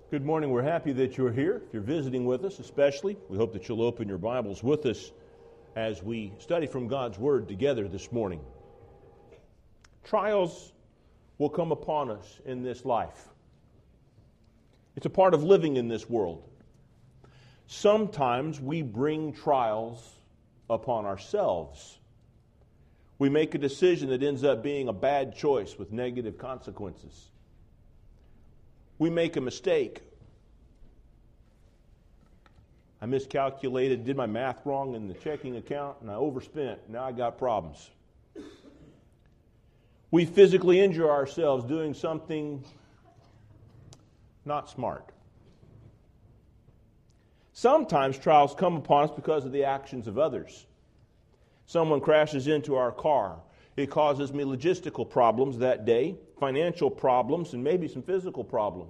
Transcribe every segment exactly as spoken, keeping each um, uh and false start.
Good morning. We're happy that you're here. If you're visiting with us especially, we hope that you'll open your Bibles with us as we study from God's Word together this morning. Trials will come upon us in this life. It's a part of living in this world. Sometimes we bring trials upon ourselves. We make a decision that ends up being a bad choice with negative consequences. We make a mistake. I miscalculated, did my math wrong in the checking account, and I overspent. Now I got problems. We physically injure ourselves doing something not smart. Sometimes trials come upon us because of the actions of others. Someone crashes into our car. It causes me logistical problems that day, financial problems, and maybe some physical problems.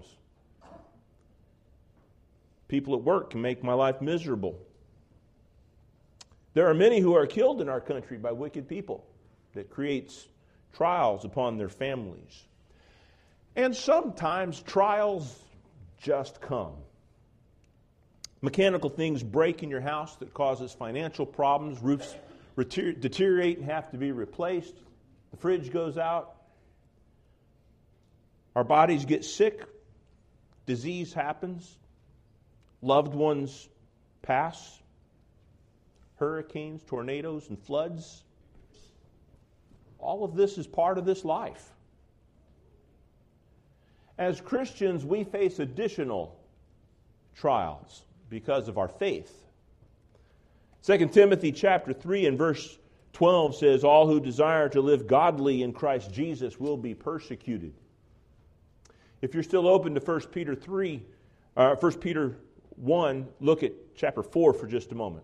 People at work can make my life miserable. There are many who are killed in our country by wicked people. That creates trials upon their families. And sometimes trials just come. Mechanical things break in your house that causes financial problems. Roofs deteriorate and have to be replaced. The fridge goes out. Our bodies get sick. Disease happens. Loved ones pass. Hurricanes, tornadoes, and floods. All of this is part of this life. As Christians, we face additional trials because of our faith. Second Timothy chapter three and verse twelve says, all who desire to live godly in Christ Jesus will be persecuted. If you're still open to First Peter three, uh, First Peter one, look at chapter four for just a moment.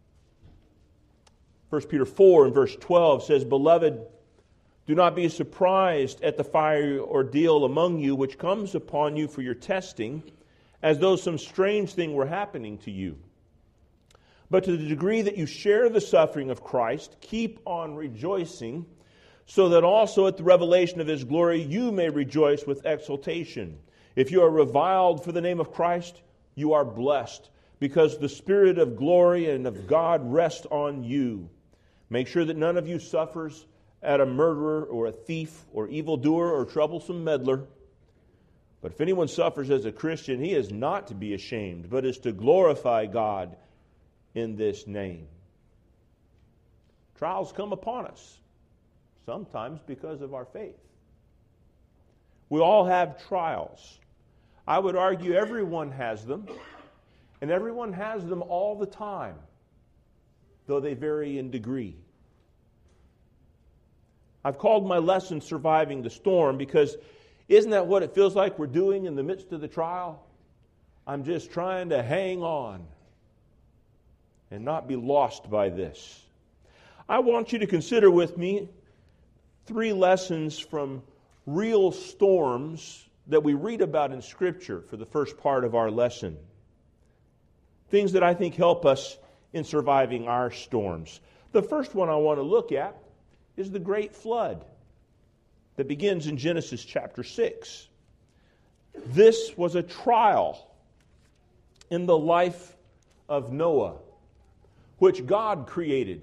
First Peter four and verse twelve says, beloved, do not be surprised at the fiery ordeal among you which comes upon you for your testing, as though some strange thing were happening to you. But to the degree that you share the suffering of Christ, keep on rejoicing, so that also at the revelation of His glory you may rejoice with exultation. If you are reviled for the name of Christ, you are blessed, because the Spirit of glory and of God rests on you. Make sure that none of you suffers at a murderer or a thief or evildoer or troublesome meddler. But if anyone suffers as a Christian, he is not to be ashamed, but is to glorify God in this name. Trials come upon us, sometimes because of our faith. We all have trials. I would argue everyone has them, and everyone has them all the time, though they vary in degree. I've called my lesson Surviving the Storm because isn't that what it feels like we're doing in the midst of the trial? I'm just trying to hang on and not be lost by this. I want you to consider with me three lessons from real storms that we read about in Scripture for the first part of our lesson. Things that I think help us in surviving our storms. The first one I want to look at is the Great Flood that begins in Genesis chapter six. This was a trial in the life of Noah, which God created.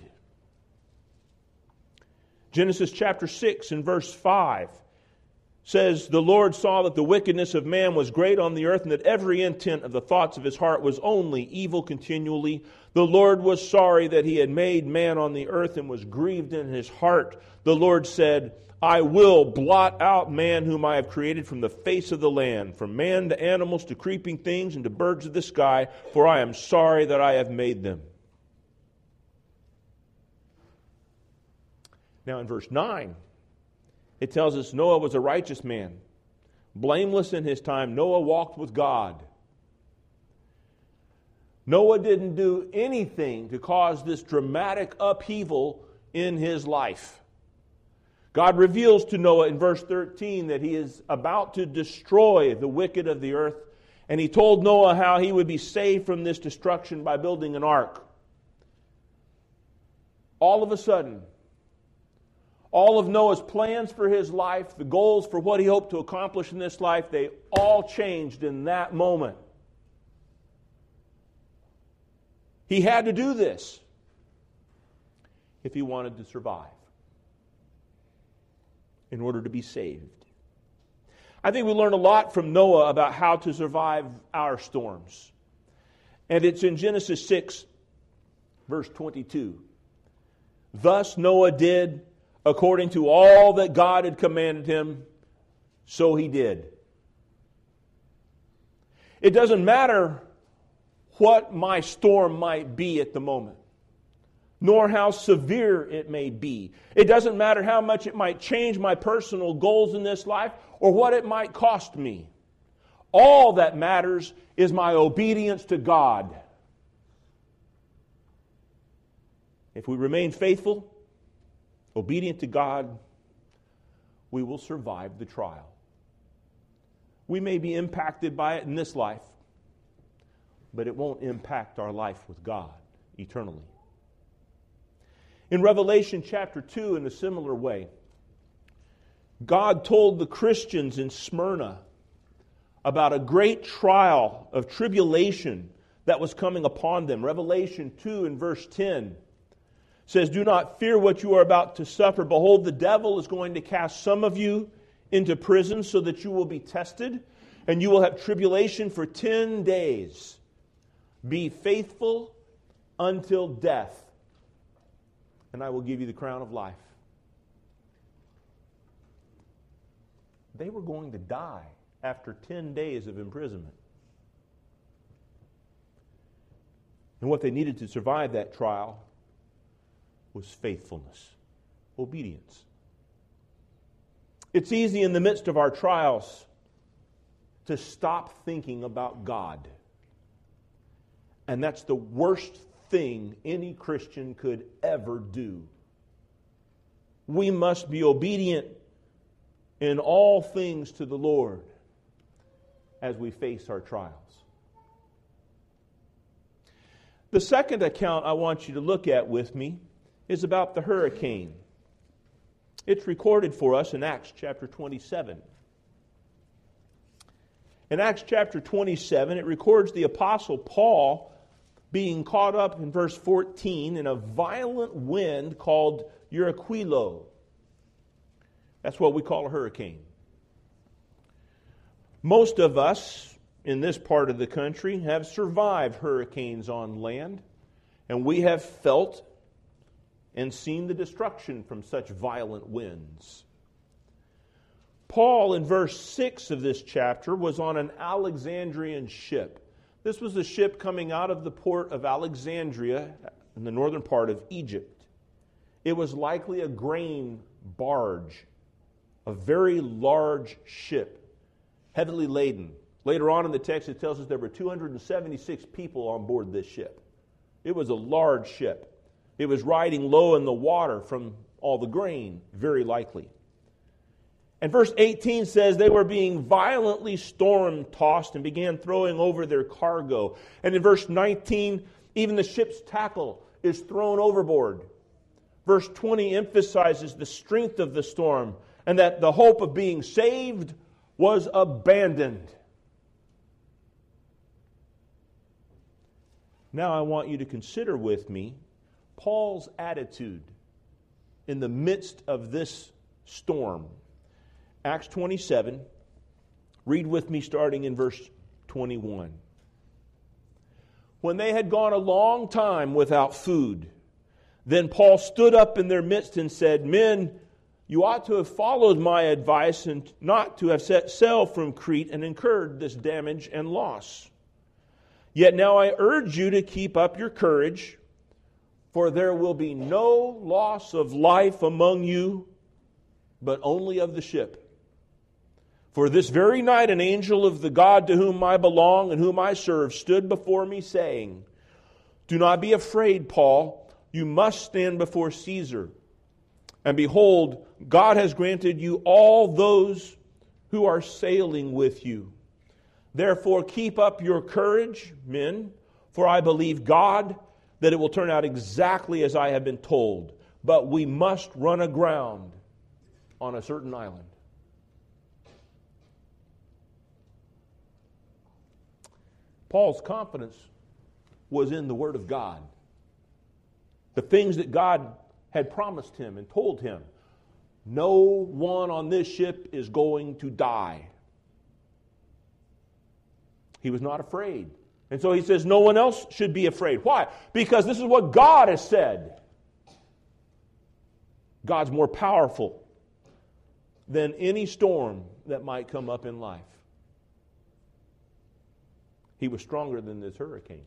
Genesis chapter six and verse five says, the Lord saw that the wickedness of man was great on the earth, and that every intent of the thoughts of his heart was only evil continually. The Lord was sorry that he had made man on the earth and was grieved in his heart. The Lord said, I will blot out man whom I have created from the face of the land, from man to animals to creeping things and to birds of the sky, for I am sorry that I have made them. Now in verse nine, it tells us Noah was a righteous man, blameless in his time. Noah walked with God. Noah didn't do anything to cause this dramatic upheaval in his life. God reveals to Noah in verse thirteen that he is about to destroy the wicked of the earth, and he told Noah how he would be saved from this destruction by building an ark. All of a sudden, All of Noah's plans for his life, the goals for what he hoped to accomplish in this life, they all changed in that moment. He had to do this if he wanted to survive, in order to be saved. I think we learn a lot from Noah about how to survive our storms. And it's in Genesis six, verse twenty-two. Thus Noah did according to all that God had commanded him, so he did. It doesn't matter what my storm might be at the moment, nor how severe it may be. It doesn't matter how much it might change my personal goals in this life or what it might cost me. All that matters is my obedience to God. If we remain faithful, obedient to God, we will survive the trial. We may be impacted by it in this life, but it won't impact our life with God eternally. In Revelation chapter two, in a similar way, God told the Christians in Smyrna about a great trial of tribulation that was coming upon them. Revelation two in verse ten says, "Do not fear what you are about to suffer. Behold, the devil is going to cast some of you into prison so that you will be tested, and you will have tribulation for ten days. Be faithful until death, and I will give you the crown of life." They were going to die after ten days of imprisonment. And what they needed to survive that trial was faithfulness, obedience. It's easy in the midst of our trials to stop thinking about God. And that's the worst thing any Christian could ever do. We must be obedient in all things to the Lord as we face our trials. The second account I want you to look at with me is about the hurricane. It's recorded for us in Acts chapter twenty-seven. In Acts chapter twenty-seven, it records the Apostle Paul being caught up in verse fourteen in a violent wind called Euraquilo. That's what we call a hurricane. Most of us in this part of the country have survived hurricanes on land, and we have felt and seen the destruction from such violent winds. Paul, in verse six of this chapter, was on an Alexandrian ship. This was a ship coming out of the port of Alexandria in the northern part of Egypt. It was likely a grain barge, a very large ship, heavily laden. Later on in the text, it tells us there were two hundred seventy-six people on board this ship. It was a large ship. It was riding low in the water from all the grain, very likely. And verse eighteen says they were being violently storm-tossed and began throwing over their cargo. And in verse nineteen, even the ship's tackle is thrown overboard. Verse twenty emphasizes the strength of the storm and that the hope of being saved was abandoned. Now I want you to consider with me Paul's attitude in the midst of this storm. Acts twenty-seven, read with me starting in verse twenty-one. When they had gone a long time without food, then Paul stood up in their midst and said, "Men, you ought to have followed my advice and not to have set sail from Crete and incurred this damage and loss. Yet now I urge you to keep up your courage, for there will be no loss of life among you, but only of the ship. For this very night an angel of the God to whom I belong and whom I serve stood before me, saying, 'Do not be afraid, Paul. You must stand before Caesar. And behold, God has granted you all those who are sailing with you. Therefore keep up your courage, men, for I believe God that it will turn out exactly as I have been told. But we must run aground on a certain island. Paul's confidence was in the Word of God. The things that God had promised him and told him. No one on this ship is going to die. He was not afraid. And so he says no one else should be afraid. Why? Because this is what God has said. God's more powerful than any storm that might come up in life. He was stronger than this hurricane.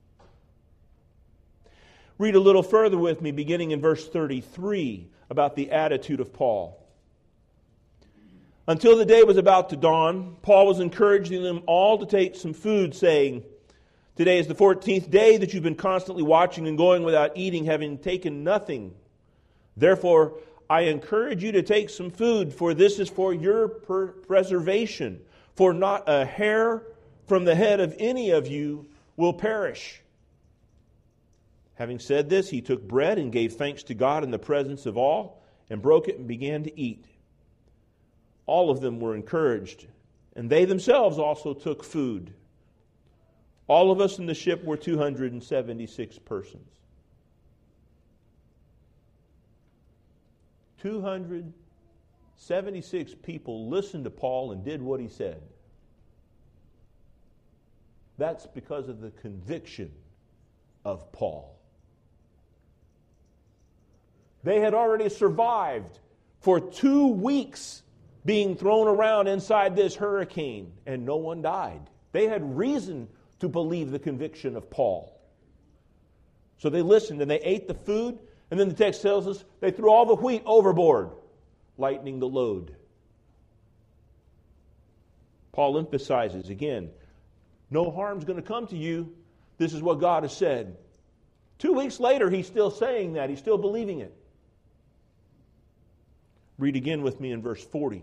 Read a little further with me, beginning in verse thirty-three, about the attitude of Paul. Until the day was about to dawn, Paul was encouraging them all to take some food, saying, "Today is the fourteenth day that you've been constantly watching and going without eating, having taken nothing. Therefore, I encourage you to take some food, for this is for your per- preservation. For not a hair from the head of any of you will perish." Having said this, he took bread and gave thanks to God in the presence of all, and broke it and began to eat. All of them were encouraged, and they themselves also took food. All of us in the ship were two hundred seventy-six persons. two hundred seventy-six people listened to Paul and did what he said. That's because of the conviction of Paul. They had already survived for two weeks being thrown around inside this hurricane, and no one died. They had reason to believe the conviction of Paul. So they listened and they ate the food, and then the text tells us they threw all the wheat overboard, lightening the load. Paul emphasizes again, no harm's going to come to you. This is what God has said. Two weeks later, he's still saying that. He's still believing it. Read again with me in verse forty.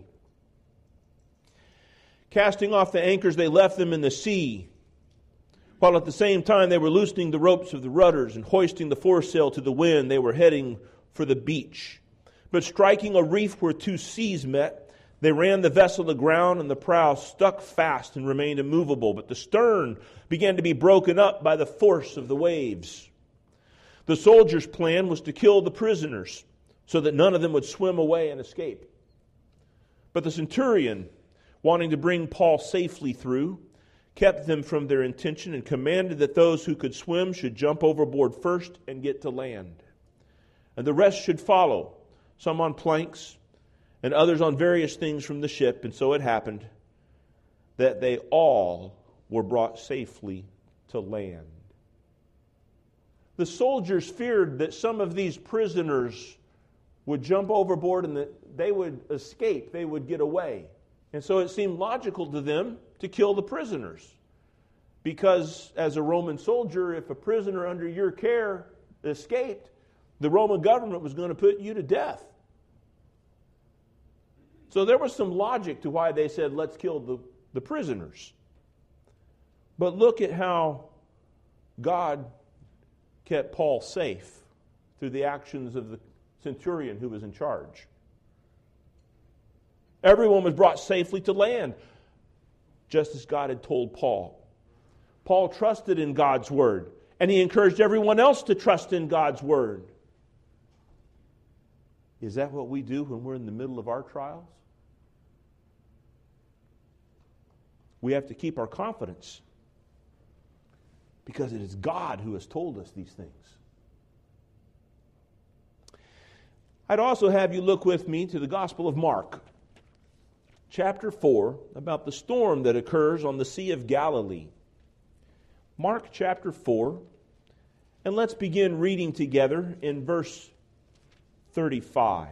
Casting off the anchors, they left them in the sea, while at the same time they were loosening the ropes of the rudders and hoisting the foresail to the wind. They were heading for the beach. But striking a reef where two seas met, they ran the vessel aground, and the prow stuck fast and remained immovable. But the stern began to be broken up by the force of the waves. The soldiers' plan was to kill the prisoners, so that none of them would swim away and escape. But the centurion, wanting to bring Paul safely through, kept them from their intention and commanded that those who could swim should jump overboard first and get to land. And the rest should follow, some on planks and others on various things from the ship. And so it happened that they all were brought safely to land. The soldiers feared that some of these prisoners would jump overboard and that they would escape, they would get away. And so it seemed logical to them to kill the prisoners. Because as a Roman soldier, if a prisoner under your care escaped, the Roman government was going to put you to death. So there was some logic to why they said, let's kill the, the prisoners. But look at how God kept Paul safe through the actions of the centurion who was in charge. Everyone was brought safely to land, just as God had told Paul. Paul trusted in God's word, and he encouraged everyone else to trust in God's word. Is that what we do when we're in the middle of our trials? We have to keep our confidence, because it is God who has told us these things. I'd also have you look with me to the Gospel of Mark, chapter four, about the storm that occurs on the Sea of Galilee. Mark chapter four, and let's begin reading together in verse thirty-five.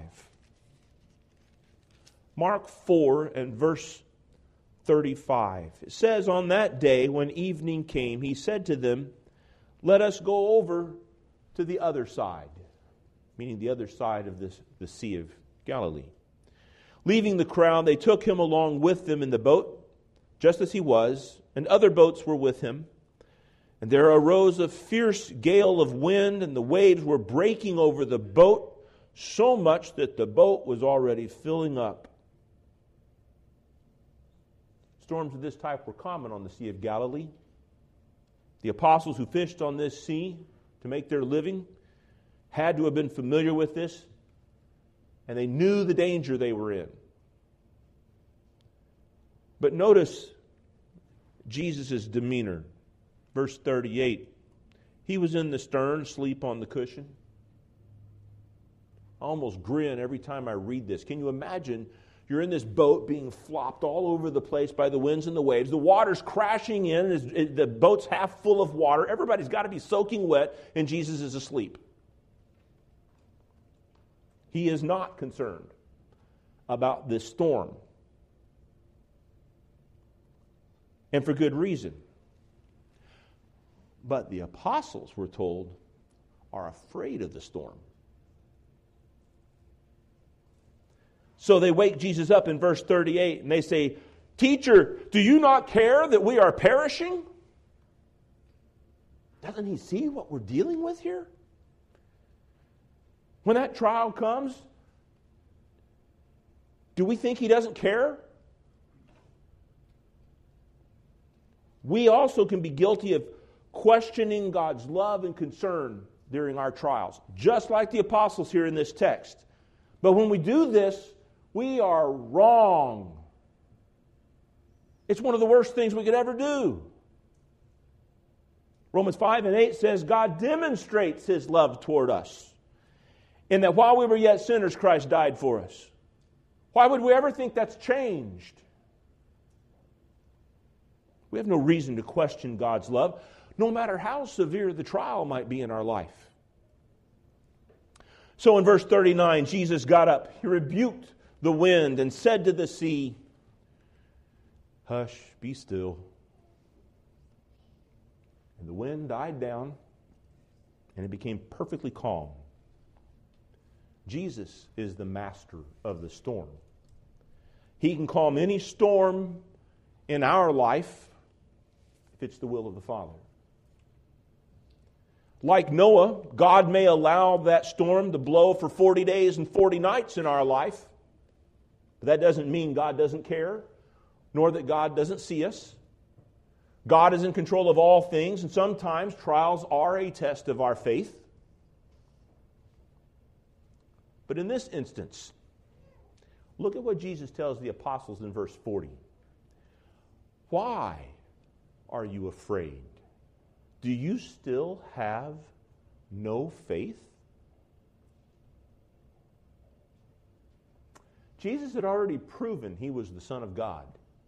Mark four and verse thirty-five. It says, on that day when evening came, he said to them, let us go over to the other side, meaning the other side of this, the Sea of Galilee. Leaving the crowd, they took him along with them in the boat, just as he was, and other boats were with him. And there arose a fierce gale of wind, and the waves were breaking over the boat, so much that the boat was already filling up. Storms of this type were common on the Sea of Galilee. The apostles who fished on this sea to make their living had to have been familiar with this, and they knew the danger they were in. But notice Jesus' demeanor. Verse thirty-eight. He was in the stern, asleep on the cushion. I almost grin every time I read this. Can you imagine you're in this boat being flopped all over the place by the winds and the waves. The water's crashing in. The boat's half full of water. Everybody's got to be soaking wet, and Jesus is asleep. He is not concerned about this storm. And for good reason. But the apostles, we're told, are afraid of the storm. So they wake Jesus up in verse thirty-eight and they say, "Teacher, do you not care that we are perishing?" Doesn't he see what we're dealing with here? When that trial comes, do we think he doesn't care? We also can be guilty of questioning God's love and concern during our trials, just like the apostles here in this text. But when we do this, we are wrong. It's one of the worst things we could ever do. Romans five and eight says God demonstrates his love toward us, in that while we were yet sinners, Christ died for us. Why would we ever think that's changed? We have no reason to question God's love, no matter how severe the trial might be in our life. So in verse thirty-nine, Jesus got up, he rebuked the wind and said to the sea, "Hush, be still." And the wind died down, and it became perfectly calm. Jesus is the master of the storm. He can calm any storm in our life if it's the will of the Father. Like Noah, God may allow that storm to blow for forty days and forty nights in our life. But that doesn't mean God doesn't care, nor that God doesn't see us. God is in control of all things, and sometimes trials are a test of our faith. But in this instance, look at what Jesus tells the apostles in verse forty. Why are you afraid? Do you still have no faith? Jesus had already proven he was the Son of God.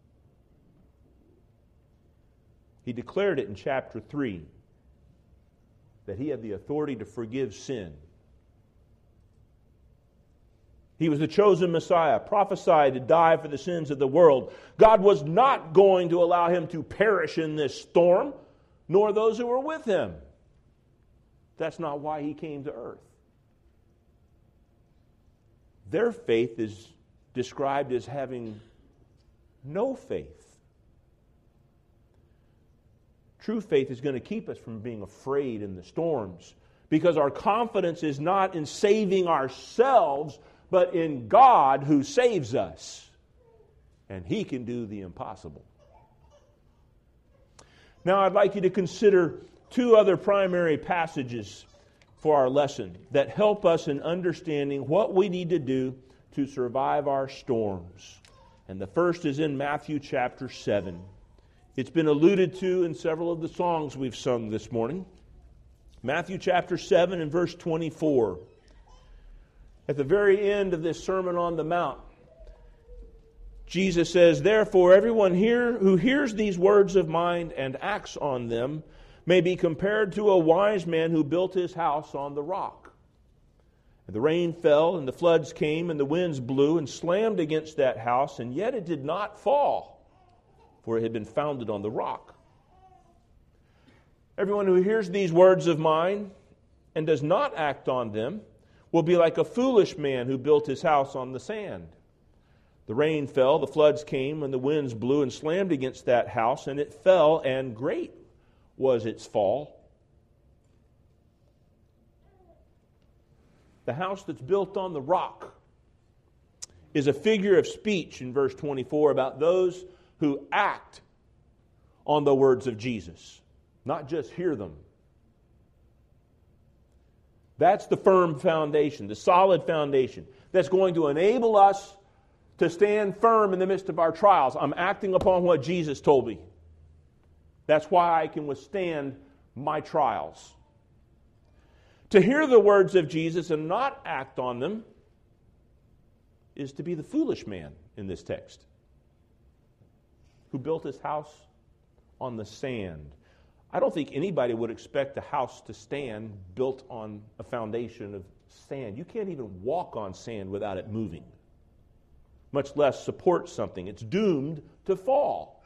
He declared it in chapter three, that he had the authority to forgive sin. He was the chosen Messiah, prophesied to die for the sins of the world. God was not going to allow him to perish in this storm, nor those who were with him. That's not why he came to earth. Their faith is described as having no faith. True faith is going to keep us from being afraid in the storms, because our confidence is not in saving ourselves, but in God who saves us. And he can do the impossible. Now I'd like you to consider two other primary passages for our lesson that help us in understanding what we need to do to survive our storms. And the first is in Matthew chapter seven. It's been alluded to in several of the songs we've sung this morning. Matthew chapter seven and verse twenty-four. At the very end of this Sermon on the Mount, Jesus says, "Therefore, everyone here who hears these words of mine and acts on them may be compared to a wise man who built his house on the rock. And the rain fell, and the floods came, and the winds blew and slammed against that house, and yet it did not fall, for it had been founded on the rock. Everyone who hears these words of mine and does not act on them will be like a foolish man who built his house on the sand. The rain fell, the floods came, and the winds blew and slammed against that house, and it fell, and great was its fall." The house that's built on the rock is a figure of speech in verse twenty-four about those who act on the words of Jesus, not just hear them. That's the firm foundation, the solid foundation that's going to enable us to stand firm in the midst of our trials. I'm acting upon what Jesus told me. That's why I can withstand my trials. To hear the words of Jesus and not act on them is to be the foolish man in this text, who built his house on the sand. I don't think anybody would expect a house to stand built on a foundation of sand. You can't even walk on sand without it moving, much less support something. It's doomed to fall.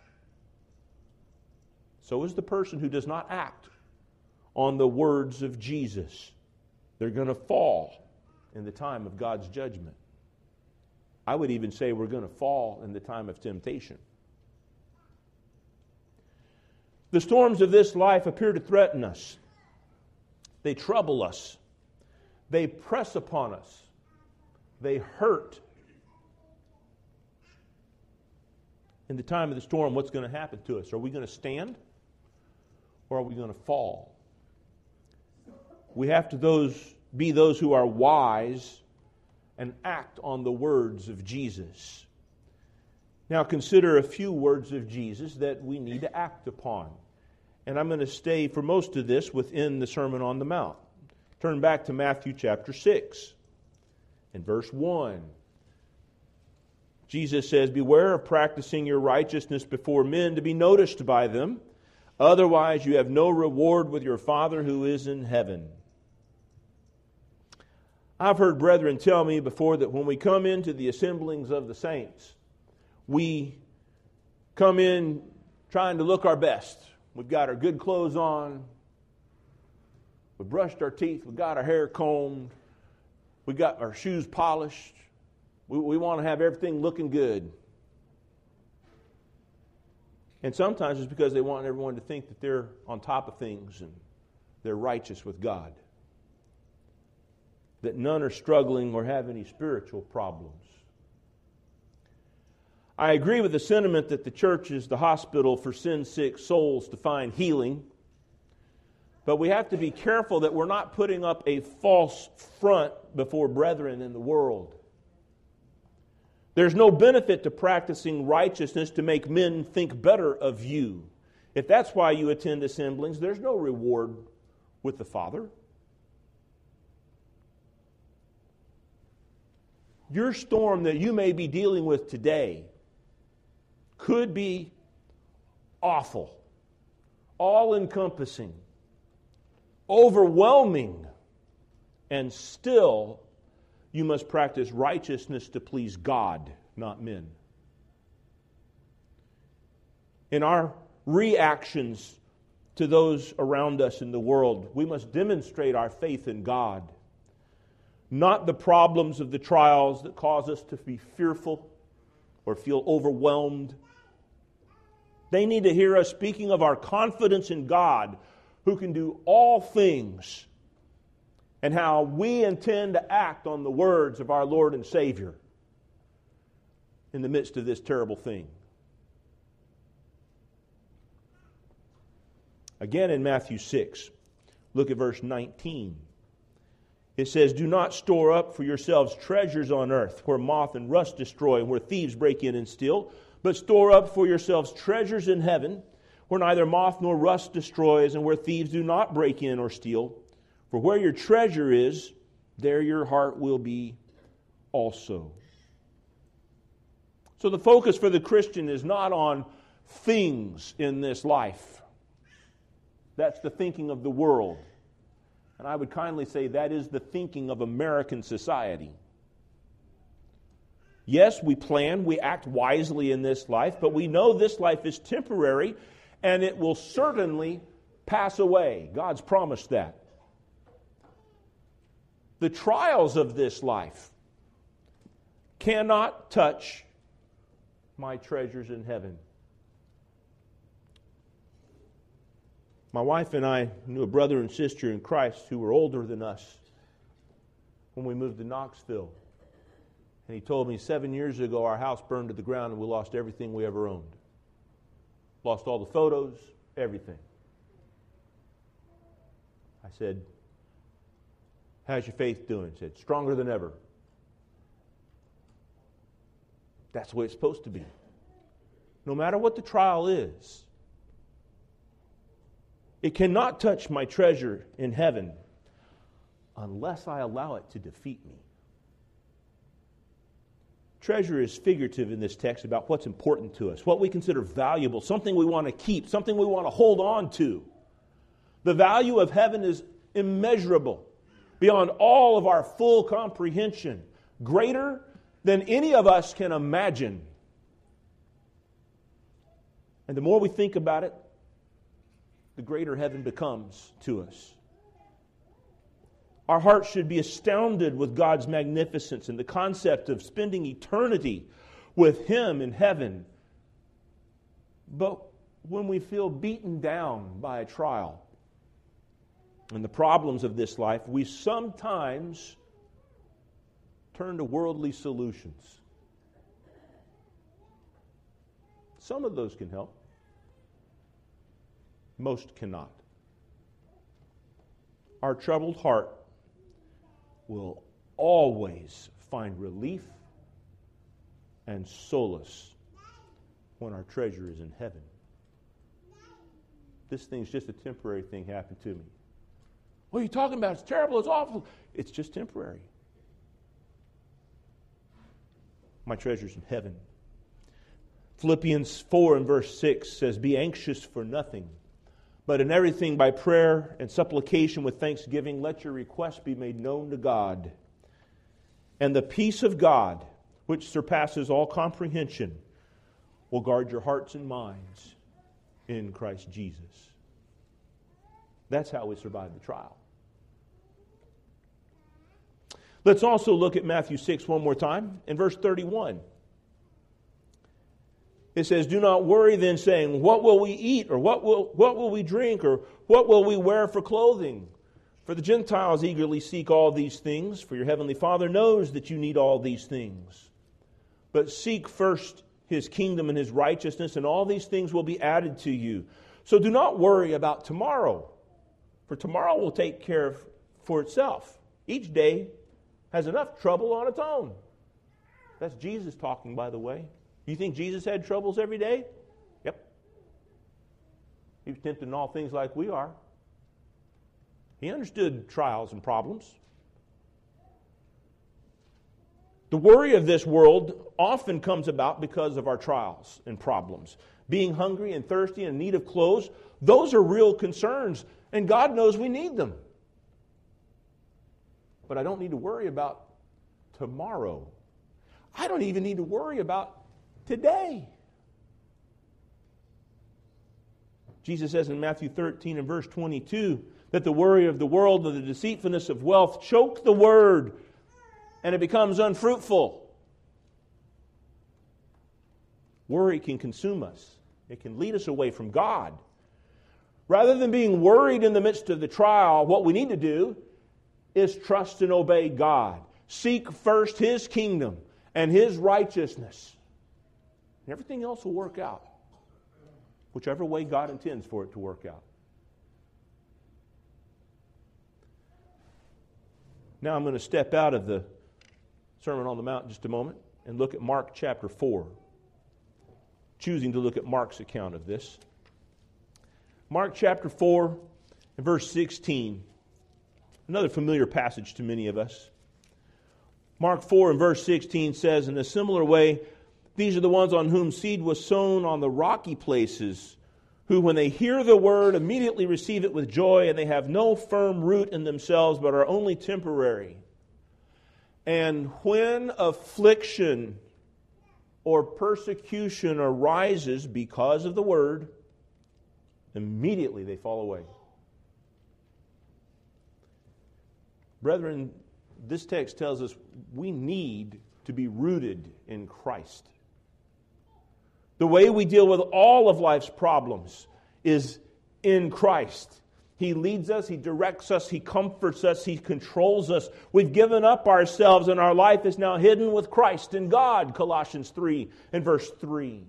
So is the person who does not act on the words of Jesus. They're going to fall in the time of God's judgment. I would even say we're going to fall in the time of temptation. The storms of this life appear to threaten us. They trouble us. They press upon us. They hurt. In the time of the storm, what's going to happen to us? Are we going to stand or are we going to fall? We have to those be those who are wise and act on the words of Jesus. Now consider a few words of Jesus that we need to act upon. And I'm going to stay for most of this within the Sermon on the Mount. Turn back to Matthew chapter six and verse one. Jesus says, "Beware of practicing your righteousness before men to be noticed by them. Otherwise you have no reward with your Father who is in heaven." I've heard brethren tell me before that when we come into the assemblings of the saints, we come in trying to look our best. We've got our good clothes on. We've brushed our teeth. We've got our hair combed. We've got our shoes polished. We, we want to have everything looking good. And sometimes it's because they want everyone to think that they're on top of things and they're righteous with God. That none are struggling or have any spiritual problems. I agree with the sentiment that the church is the hospital for sin-sick souls to find healing. But we have to be careful that we're not putting up a false front before brethren in the world. There's no benefit to practicing righteousness to make men think better of you. If that's why you attend assemblies, there's no reward with the Father. Your storm that you may be dealing with today could be awful, all-encompassing, overwhelming, and still you must practice righteousness to please God, not men. In our reactions to those around us in the world, we must demonstrate our faith in God, not the problems of the trials that cause us to be fearful or feel overwhelmed. They need to hear us speaking of our confidence in God, who can do all things, and how we intend to act on the words of our Lord and Savior in the midst of this terrible thing. Again in Matthew six, look at verse nineteen. It says, "Do not store up for yourselves treasures on earth, where moth and rust destroy, and where thieves break in and steal. But store up for yourselves treasures in heaven, where neither moth nor rust destroys, and where thieves do not break in or steal. For where your treasure is, there your heart will be also." So the focus for the Christian is not on things in this life. That's the thinking of the world. And I would kindly say that is the thinking of American society. Yes, we plan, we act wisely in this life, but we know this life is temporary and it will certainly pass away. God's promised that. The trials of this life cannot touch my treasures in heaven. My wife and I knew a brother and sister in Christ who were older than us. when we moved to Knoxville. And he told me seven years ago our house burned to the ground and we lost everything we ever owned. Lost all the photos, everything. I said, how's your faith doing? He said, stronger than ever. That's the way it's supposed to be. No matter what the trial is, it cannot touch my treasure in heaven unless I allow it to defeat me. Treasure is figurative in this text about what's important to us, what we consider valuable, something we want to keep, something we want to hold on to. The value of heaven is immeasurable, beyond all of our full comprehension, greater than any of us can imagine. And the more we think about it, the greater heaven becomes to us. Our hearts should be astounded with God's magnificence and the concept of spending eternity with Him in heaven. But when we feel beaten down by a trial and the problems of this life, we sometimes turn to worldly solutions. Some of those can help. Most cannot. Our troubled heart will always find relief and solace when our treasure is in heaven. This thing's just a temporary thing happened to me. What are you talking about? It's terrible, it's awful. It's just temporary. My treasure's in heaven. Philippians four and verse six says, be anxious for nothing, but in everything by prayer and supplication with thanksgiving, let your requests be made known to God. And the peace of God, which surpasses all comprehension, will guard your hearts and minds in Christ Jesus. That's how we survive the trial. Let's also look at Matthew six one more time. In verse thirty-one, it says, do not worry then, saying, what will we eat? Or what will, what will we drink? Or what will we wear for clothing? For the Gentiles eagerly seek all these things, for your heavenly Father knows that you need all these things. But seek first His kingdom and His righteousness, and all these things will be added to you. So do not worry about tomorrow, for tomorrow will take care of for itself. Each day has enough trouble on its own. That's Jesus talking, by the way. You think Jesus had troubles every day? Yep. He was tempted in all things like we are. He understood trials and problems. The worry of this world often comes about because of our trials and problems. Being hungry and thirsty and in need of clothes, those are real concerns, and God knows we need them. But I don't need to worry about tomorrow. I don't even need to worry about today. Jesus says in Matthew thirteen and verse twenty-two that the worry of the world and the deceitfulness of wealth choke the word and it becomes unfruitful. Worry can consume us. It can lead us away from God. Rather than being worried in the midst of the trial, what we need to do is trust and obey God. Seek first His kingdom and His righteousness. And everything else will work out, whichever way God intends for it to work out. Now I'm going to step out of the Sermon on the Mount in just a moment and look at Mark chapter four. Choosing to look at Mark's account of this. Mark chapter four and verse sixteen. Another familiar passage to many of us. Mark four and verse sixteen says, in a similar way, these are the ones on whom seed was sown on the rocky places, who when they hear the word immediately receive it with joy, and they have no firm root in themselves, but are only temporary. And when affliction or persecution arises because of the word, immediately they fall away. Brethren, this text tells us we need to be rooted in Christ. The way we deal with all of life's problems is in Christ. He leads us, He directs us, He comforts us, He controls us. We've given up ourselves and our life is now hidden with Christ in God, Colossians three and verse three.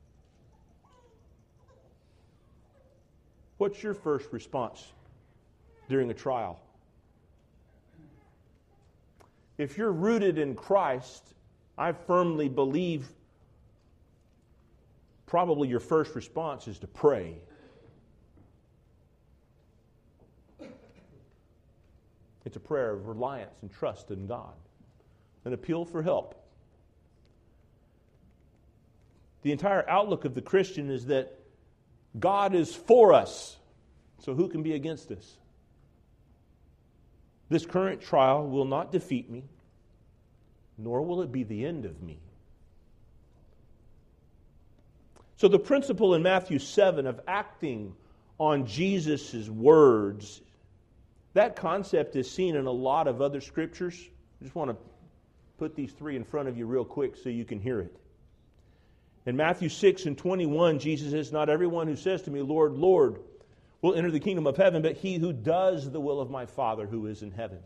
What's your first response during a trial? If you're rooted in Christ, I firmly believe probably your first response is to pray. It's a prayer of reliance and trust in God, an appeal for help. The entire outlook of the Christian is that God is for us, so who can be against us? This current trial will not defeat me, nor will it be the end of me. So the principle in Matthew seven of acting on Jesus' words, that concept is seen in a lot of other scriptures. I just want to put these three in front of you real quick so you can hear it. In Matthew six and twenty-one, Jesus says, "Not everyone who says to me, 'Lord, Lord,' will enter the kingdom of heaven, but he who does the will of my Father who is in heaven."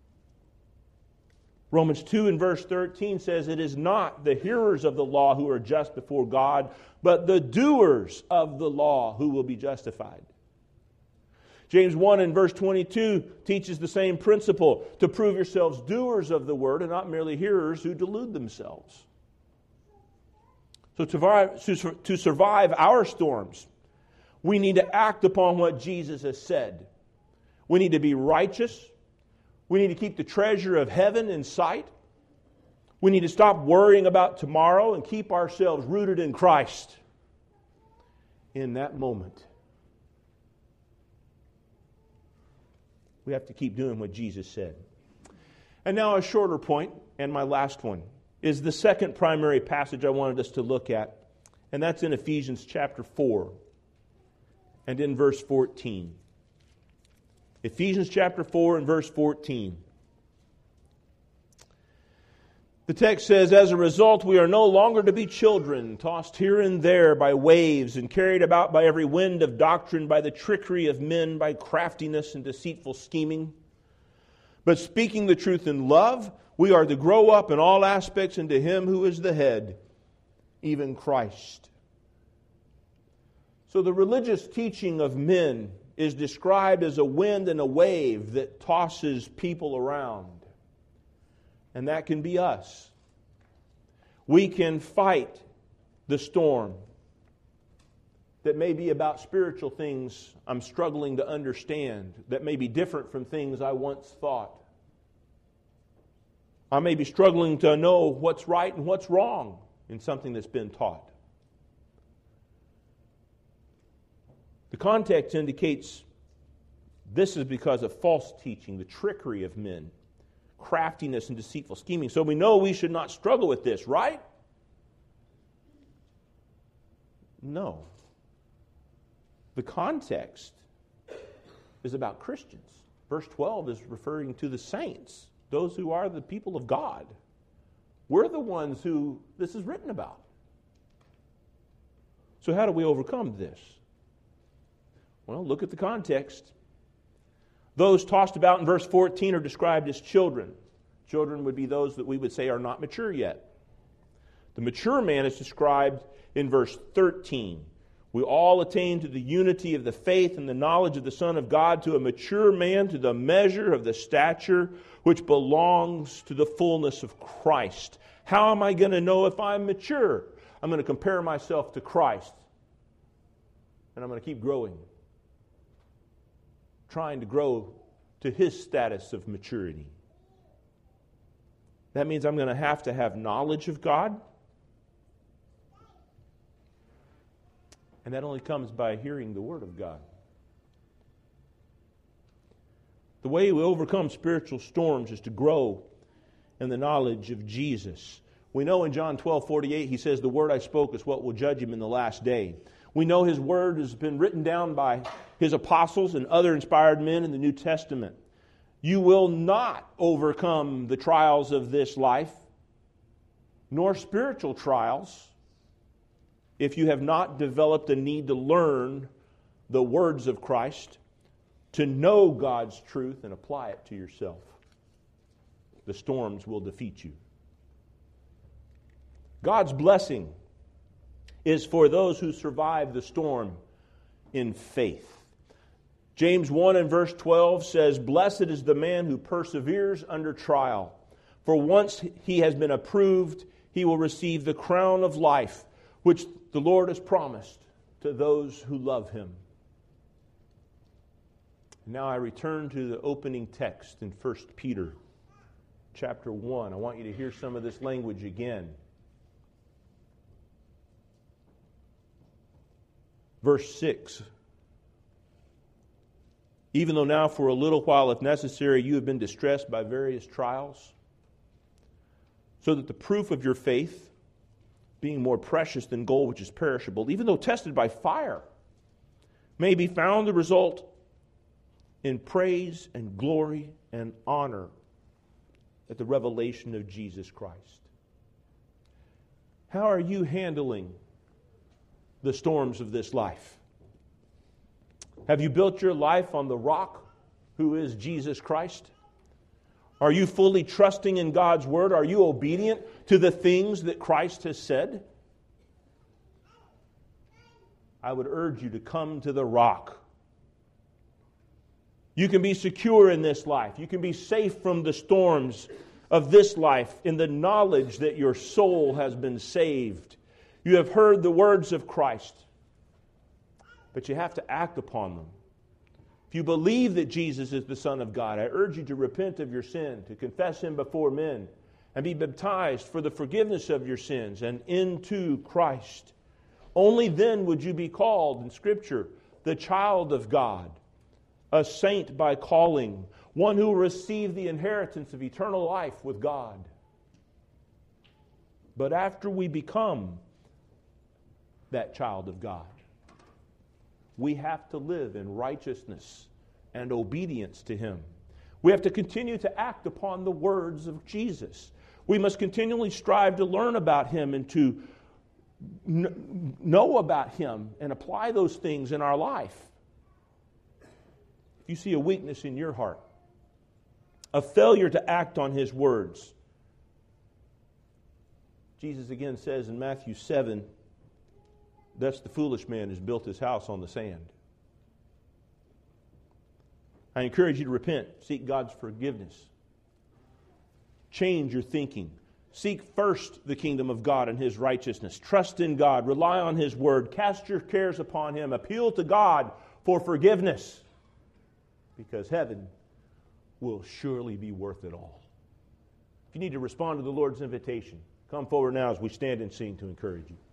Romans two and verse thirteen says, "It is not the hearers of the law who are just before God, but the doers of the law who will be justified." James one and verse twenty-two teaches the same principle, to prove yourselves doers of the word and not merely hearers who delude themselves. So to, to survive our storms, we need to act upon what Jesus has said. We need to be righteous. We need to keep the treasure of heaven in sight. We need to stop worrying about tomorrow and keep ourselves rooted in Christ in that moment. We have to keep doing what Jesus said. And now a shorter point, and my last one, is the second primary passage I wanted us to look at, and that's in Ephesians chapter four and in verse fourteen. Ephesians chapter four and verse fourteen. The text says, "As a result, we are no longer to be children, tossed here and there by waves and carried about by every wind of doctrine, by the trickery of men, by craftiness and deceitful scheming. But speaking the truth in love, we are to grow up in all aspects into Him who is the head, even Christ." So the religious teaching of men is described as a wind and a wave that tosses people around. And that can be us. We can fight the storm that may be about spiritual things I'm struggling to understand, that may be different from things I once thought. I may be struggling to know what's right and what's wrong in something that's been taught. The context indicates this is because of false teaching, the trickery of men, craftiness and deceitful scheming. So we know we should not struggle with this, right? No. The context is about Christians. Verse twelve is referring to the saints, those who are the people of God. We're the ones who this is written about. So how do we overcome this? Well, look at the context. Those tossed about in verse fourteen are described as children. Children would be those that we would say are not mature yet. The mature man is described in verse thirteen. We all attain to the unity of the faith and the knowledge of the Son of God, to a mature man, to the measure of the stature which belongs to the fullness of Christ. How am I going to know if I'm mature? I'm going to compare myself to Christ. And I'm going to keep growing. Trying to grow to His status of maturity. That means I'm going to have to have knowledge of God. And that only comes by hearing the Word of God. The way we overcome spiritual storms is to grow in the knowledge of Jesus. We know in John twelve forty-eight, He says, "The word I spoke is what will judge him in the last day." We know His Word has been written down by His apostles and other inspired men in the New Testament. You will not overcome the trials of this life, nor spiritual trials, if you have not developed a need to learn the words of Christ, to know God's truth and apply it to yourself. The storms will defeat you. God's blessing is for those who survive the storm in faith. James one and verse twelve says, "Blessed is the man who perseveres under trial. For once he has been approved, he will receive the crown of life, which the Lord has promised to those who love him." Now I return to the opening text in First Peter chapter one. I want you to hear some of this language again. Verse six. "Even though now for a little while, if necessary, you have been distressed by various trials, so that the proof of your faith, being more precious than gold which is perishable, even though tested by fire, may be found to result in praise and glory and honor at the revelation of Jesus Christ." How are you handling the storms of this life? Have you built your life on the rock who is Jesus Christ? Are you fully trusting in God's word? Are you obedient to the things that Christ has said? I would urge you to come to the rock. You can be secure in this life. You can be safe from the storms of this life in the knowledge that your soul has been saved. You have heard the words of Christ, but you have to act upon them. If you believe that Jesus is the Son of God, I urge you to repent of your sin, to confess Him before men, and be baptized for the forgiveness of your sins and into Christ. Only then would you be called in Scripture the child of God, a saint by calling, one who will receive the inheritance of eternal life with God. But after we become that child of God, we have to live in righteousness and obedience to Him. We have to continue to act upon the words of Jesus. We must continually strive to learn about Him and to kn- know about Him and apply those things in our life. If you see a weakness in your heart, a failure to act on His words, Jesus again says in Matthew seven, "That's the foolish man who's built his house on the sand." I encourage you to repent, seek God's forgiveness. Change your thinking. Seek first the kingdom of God and His righteousness. Trust in God. Rely on His word. Cast your cares upon Him. Appeal to God for forgiveness, because heaven will surely be worth it all. If you need to respond to the Lord's invitation, come forward now as we stand and sing to encourage you.